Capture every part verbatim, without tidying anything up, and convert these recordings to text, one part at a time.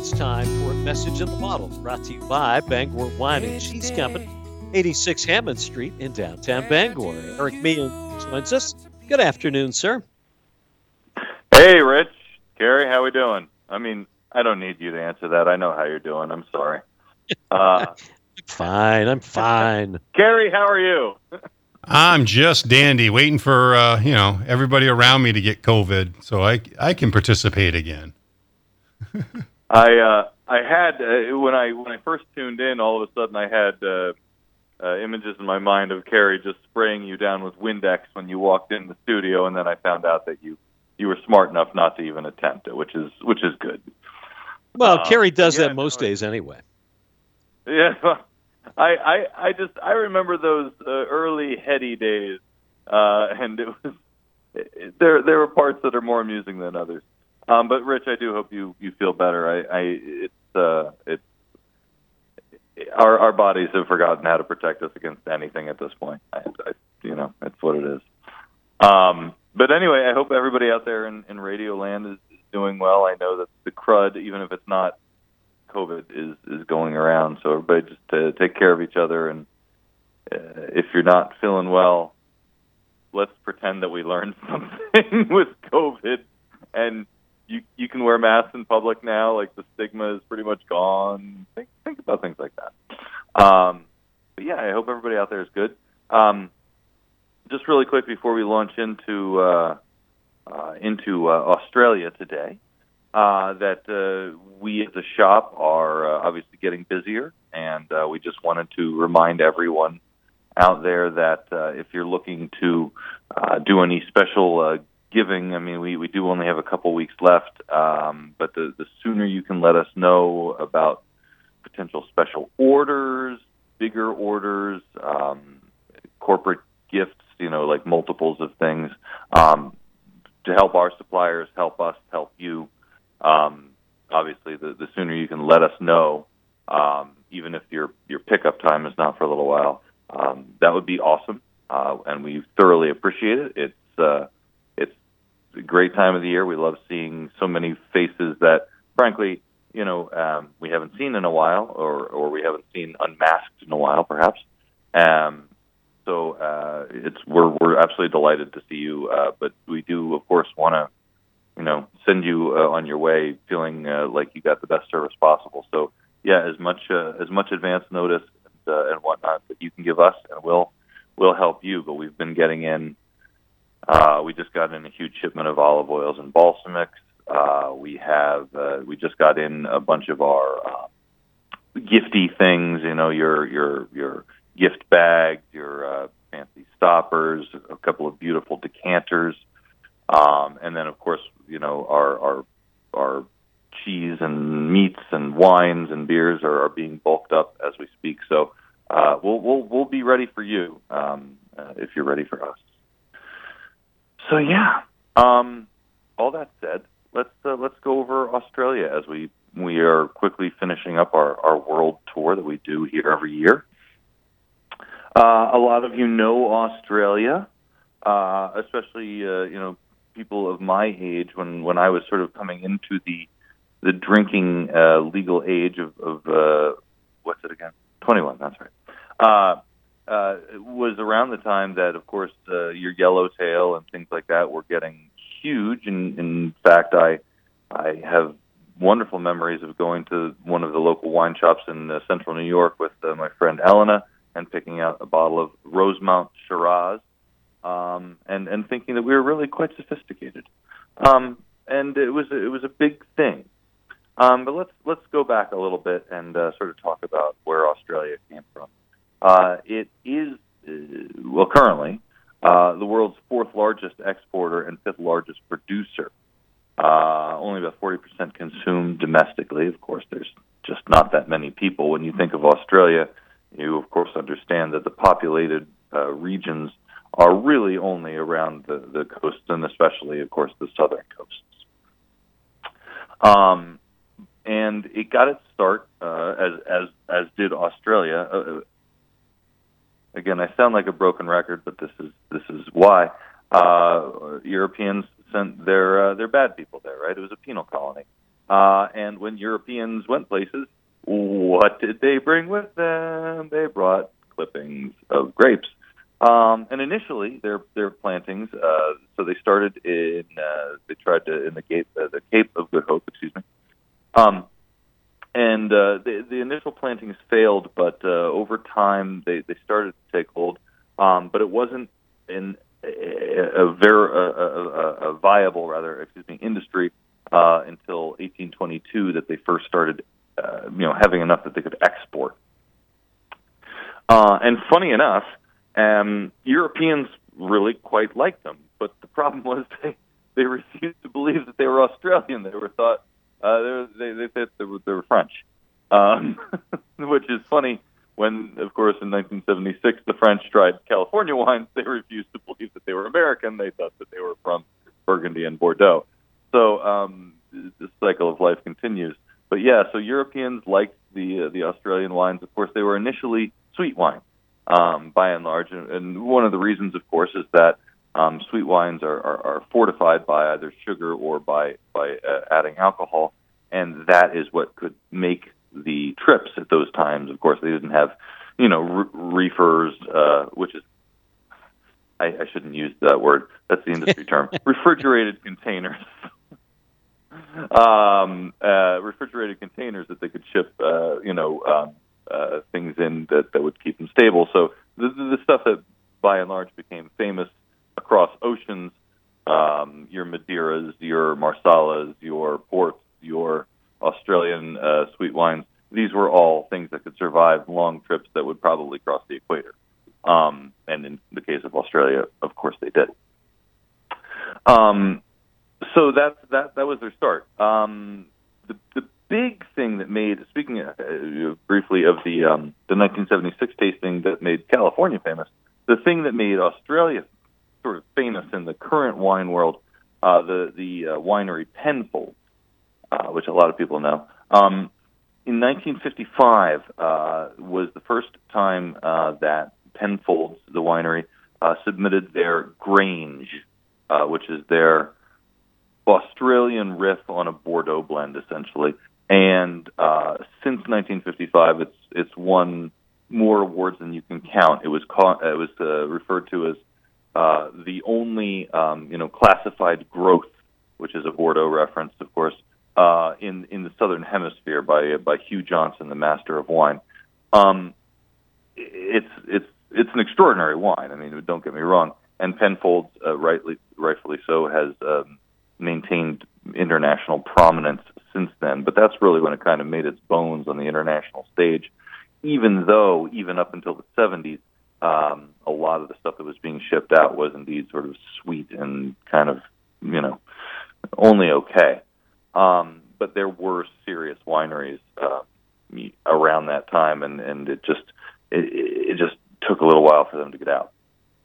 It's time for a message in the bottle, brought to you by Bangor Wine and Cheese Company, eighty-six Hammond Street in downtown Bangor. Eric Meehan joins us. Good afternoon, sir. Hey, Rich. Gary, how we doing? I mean, I don't need you to answer that. I know how you're doing. I'm sorry. Uh, I'm fine. I'm fine. Gary, how are you? I'm just dandy, waiting for uh, you know everybody around me to get COVID, so I I can participate again. I uh, I had uh, when I when I first tuned in, all of a sudden I had uh, uh, images in my mind of Carrie just spraying you down with Windex when you walked in the studio, and then I found out that you you were smart enough not to even attempt it, which is which is good. Well, um, Carrie does yeah, that most no, days anyway. Yeah, I, I I just I remember those uh, early heady days, uh, and it was it, there there were parts that are more amusing than others. Um, but Rich, I do hope you, you feel better. I, I it's uh it's our our bodies have forgotten how to protect us against anything at this point. I, I, you know, that's what it is. Um, but anyway, I hope everybody out there in, in Radio Land is, is doing well. I know that the crud, even if it's not COVID, is is going around. So everybody just uh, take care of each other, and uh, if you're not feeling well, let's pretend that we learned something with COVID. And you you can wear masks in public now. Like, the stigma is pretty much gone. Think think about things like that. Um, but yeah, I hope everybody out there is good. Um, just really quick before we launch into uh, uh, into uh, Australia today. Uh, that uh, we as a shop are uh, obviously getting busier, and uh, we just wanted to remind everyone out there that uh, if you're looking to uh, do any special uh, giving, I mean, we, we do only have a couple weeks left, um, but the, the sooner you can let us know about potential special orders, bigger orders, um, corporate gifts, you know, like multiples of things, um, to help our suppliers, help us, help you. Um, obviously, the, the sooner you can let us know, um, even if your, your pickup time is not for a little while, um, that would be awesome, uh, and we thoroughly appreciate it. It's uh, it's a great time of the year. We love seeing so many faces that, frankly, you know, um, we haven't seen in a while, or, or we haven't seen unmasked in a while, perhaps. Um, so uh, it's we're we're absolutely delighted to see you, uh, but we do, of course, want to, you know, send you uh, on your way feeling uh, like you got the best service possible. So, yeah, as much uh, as much advance notice and, uh, and whatnot that you can give us, and we'll we'll help you. But we've been getting in. Uh, we just got in a huge shipment of olive oils and balsamics. Uh, we have uh, we just got in a bunch of our uh, gifty things. You know, your your your gift bags, your uh, fancy stoppers, a couple of beautiful decanters. Um, and then, of course, you know, our our our cheese and meats and wines and beers are, are being bulked up as we speak. So uh, we'll we'll we'll be ready for you um, uh, if you're ready for us. So yeah. Um, all that said, let's uh, let's go over Australia as we we are quickly finishing up our, our world tour that we do here every year. Uh, a lot of you know Australia, uh, especially uh, you know. people of my age, when, when I was sort of coming into the the drinking uh, legal age of, of uh, what's it again? twenty-one, that's right. Uh, uh, it was around the time that, of course, uh, your yellowtail and things like that were getting huge. And in fact, I I have wonderful memories of going to one of the local wine shops in uh, central New York with uh, my friend Elena and picking out a bottle of Rosemount Shiraz. Um, and, and thinking that we were really quite sophisticated, um, and it was it was a big thing. Um, but let's let's go back a little bit and uh, sort of talk about where Australia came from. Uh, it is uh, well currently uh, the world's fourth largest exporter and fifth largest producer. Uh, only about forty percent consumed domestically. Of course, there's just not that many people. When you think of Australia, you of course understand that the populated uh, regions are really only around the, the coast, and especially, of course, the southern coasts. Um, and it got its start, uh, as as as did Australia. Uh, again, I sound like a broken record, but this is this is why uh, Europeans sent their uh, their bad people there. Right? It was a penal colony, Uh, and when Europeans went places, what did they bring with them? They brought clippings of grapes. Um, and initially, their their plantings. Uh, so they started in. Uh, they tried to in the Cape, uh, the Cape of Good Hope. Excuse me. Um, and uh, the the initial plantings failed, but uh, over time they, they started to take hold. Um, but it wasn't in a, a very a, a, a viable, rather, excuse me, industry uh, until eighteen twenty-two that they first started, uh, you know, having enough that they could export. Uh, and funny enough, um, Europeans really quite liked them, but the problem was they they refused to believe that they were Australian. They were thought uh, they were, they they thought they were, they were French, um, which is funny. When, of course, in nineteen seventy-six, the French tried California wines, they refused to believe that they were American. They thought that they were from Burgundy and Bordeaux. So um, the cycle of life continues. But yeah, so Europeans liked the uh, the Australian wines. Of course, they were initially sweet wine, um, by and large. And, and one of the reasons, of course, is that um, sweet wines are, are, are fortified by either sugar or by, by uh, adding alcohol. And that is what could make the trips at those times. Of course, they didn't have, you know, re- reefers, uh, which is, I, I shouldn't use that word. That's the industry term. Refrigerated containers. um, uh, refrigerated containers that they could ship, uh, you know, um, uh, things in that, that would keep them stable. So the, the stuff that, by and large, became famous across oceans, um, your Madeiras, your Marsalas, your ports, your Australian uh, sweet wines, these were all things that could survive long trips that would probably cross the equator. Um, and in the case of Australia, of course, they did. Um, so that's, that that was their start. Um, the, the big thing that made, speaking of, uh, briefly of the um, the nineteen seventy-six tasting that made California famous, the thing that made Australia sort of famous in the current wine world, uh, the, the uh, winery Penfolds, Uh, which a lot of people know. Um, in nineteen fifty-five uh, was the first time uh, that Penfolds, the winery, uh, submitted their Grange, uh, which is their Australian riff on a Bordeaux blend, essentially. And uh, since nineteen fifty-five, it's it's won more awards than you can count. It was called, it was uh, referred to as uh, the only um, you know classified growth, which is a Bordeaux reference, of course. Uh, in in the Southern Hemisphere by by Hugh Johnson, the master of wine. Um, it's it's it's an extraordinary wine. I mean, don't get me wrong. And Penfolds, uh, rightly rightfully so, has um, maintained international prominence since then. But that's really when it kind of made its bones on the international stage. Even though, even up until the seventies, um, a lot of the stuff that was being shipped out was indeed sort of sweet and kind of, you know, only okay. Um, but there were serious wineries uh, around that time, and, and it just it, it just took a little while for them to get out.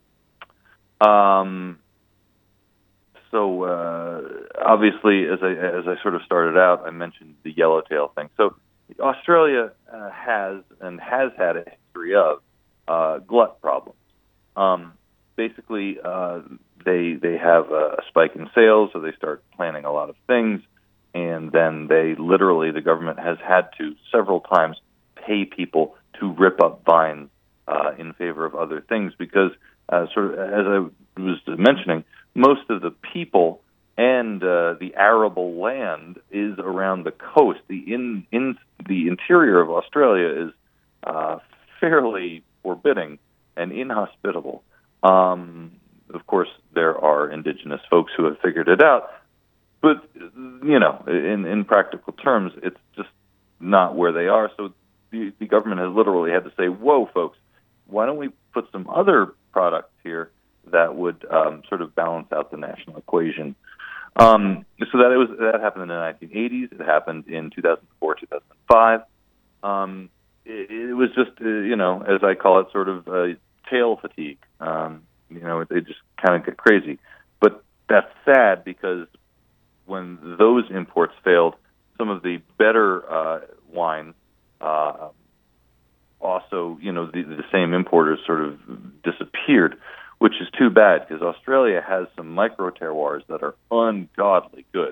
Um, so uh, obviously, as I as I sort of started out, I mentioned the yellowtail thing. So Australia uh, has and has had a history of uh, glut problems. Um, basically, uh, they they have a spike in sales, so they start planning a lot of things. And then they literally, the government has had to several times pay people to rip up vines uh, in favor of other things because, uh, sort of as I was mentioning, most of the people and uh, the arable land is around the coast. The in in the interior of Australia is uh, fairly forbidding and inhospitable. Um, of course, there are indigenous folks who have figured it out. But, you know, in, in practical terms, it's just not where they are. So the, the government has literally had to say, whoa, folks, why don't we put some other products here that would um, sort of balance out the national equation? Um, so that it was that happened in the nineteen eighties. It happened in two thousand four, two thousand five. Um, it, it was just, uh, you know, as I call it, sort of uh, tail fatigue. Um, you know, it, it just kind of get crazy. But that's sad because when those imports failed, some of the better uh, wines uh, also, you know, the, the same importers sort of disappeared, which is too bad because Australia has some micro terroirs that are ungodly good.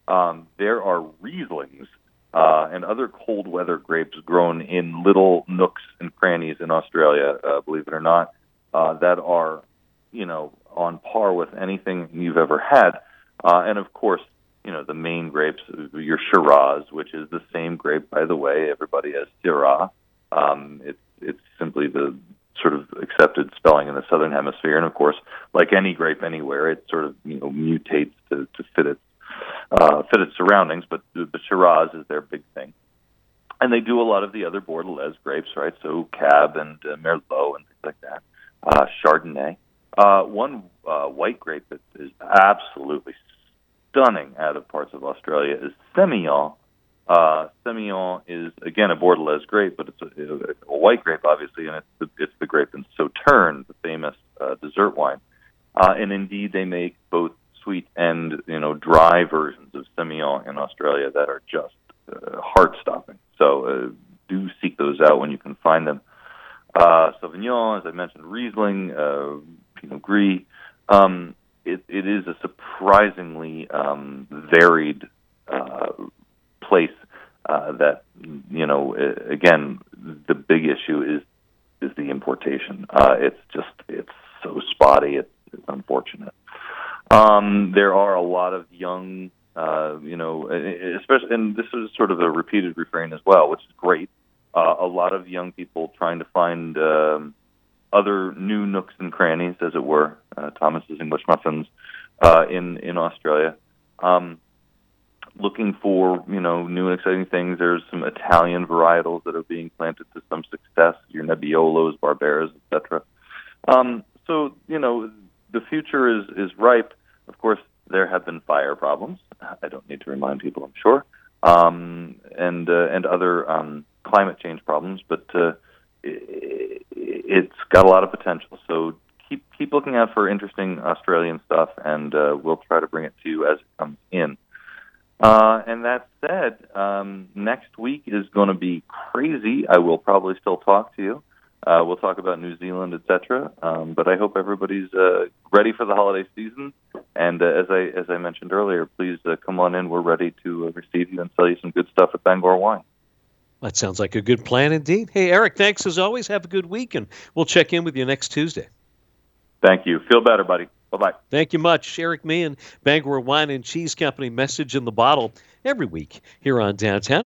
Um, there are Rieslings uh, and other cold weather grapes grown in little nooks and crannies in Australia, uh, believe it or not, uh, that are, you know, on par with anything you've ever had. Uh, and of course, you know, the main grapes, your Shiraz, which is the same grape, by the way, everybody has Syrah. Um, it's, it's simply the sort of accepted spelling in the Southern Hemisphere. And of course, like any grape anywhere, it sort of, you know, mutates to, to fit its, uh, fit its surroundings, but the, the Shiraz is their big thing. And they do a lot of the other Bordelaise grapes, right? So Cab and uh, Merlot and things like that. Uh, Chardonnay. Uh, one uh, white grape that is absolutely stunning out of parts of Australia is Semillon. Uh, Semillon is, again, a Bordelaise grape, but it's a, a white grape, obviously, and it's the, it's the grape in Sauternes, the famous uh, dessert wine. Uh, and indeed, they make both sweet and, you know, dry versions of Semillon in Australia that are just uh, heart-stopping. So uh, do seek those out when you can find them. Uh, Sauvignon, as I mentioned, Riesling, uh, Pinot Gris. Um, it, it is a surprisingly um, varied uh, place uh, that, you know, again, the big issue is is the importation. Uh, it's just, it's so spotty. It's, it's unfortunate. Um, there are a lot of young, uh, you know, especially, and this is sort of a repeated refrain as well, which is great. Uh, a lot of young people trying to find um, other new nooks and crannies, as it were, uh, Thomas's English Muffins, uh, in in Australia. Um, looking for, you know, new and exciting things. There's some Italian varietals that are being planted to some success, your Nebbiolos, Barberas, et cetera. Um, so, you know, the future is, is ripe. Of course, there have been fire problems. I don't need to remind people, I'm sure, um, and uh, and other um, climate change problems, but uh, it, it's got a lot of potential. So keep keep looking out for interesting Australian stuff, and uh, we'll try to bring it to you as it comes in. Uh, and that said, um, next week is going to be crazy. I will probably still talk to you. Uh, we'll talk about New Zealand, et cetera. Um, but I hope everybody's uh, ready for the holiday season. And uh, as I as I mentioned earlier, please uh, come on in. We're ready to uh, receive you and sell you some good stuff at Bangor Wine. That sounds like a good plan indeed. Hey, Eric, thanks as always. Have a good week, and we'll check in with you next Tuesday. Thank you. Feel better, buddy. Bye-bye. Thank you much. Eric Meehan, Bangor Wine and Cheese Company, Message in the Bottle, every week here on Downtown.